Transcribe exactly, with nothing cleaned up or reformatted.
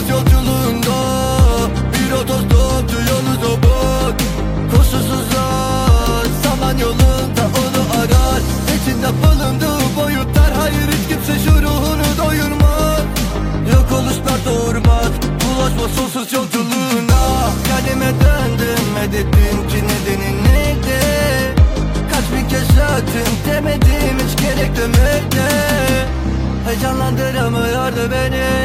sonsuz yolculuğunda bir otostopçu yolu bak. Koşusuzlar zaman yolunda onu arar. İçinde bulunduğu boyutlar, hayır hiç kimse şu ruhunu doyurmaz. Yok oluşlar doğurmaz, bulaşma sonsuz yolculuğuna. Kendime döndüm, mededim ki nedeni neydi? Kaç bin kez söyledim, demedim hiç gerek demekte. Heyecanlandıramıyordu beni.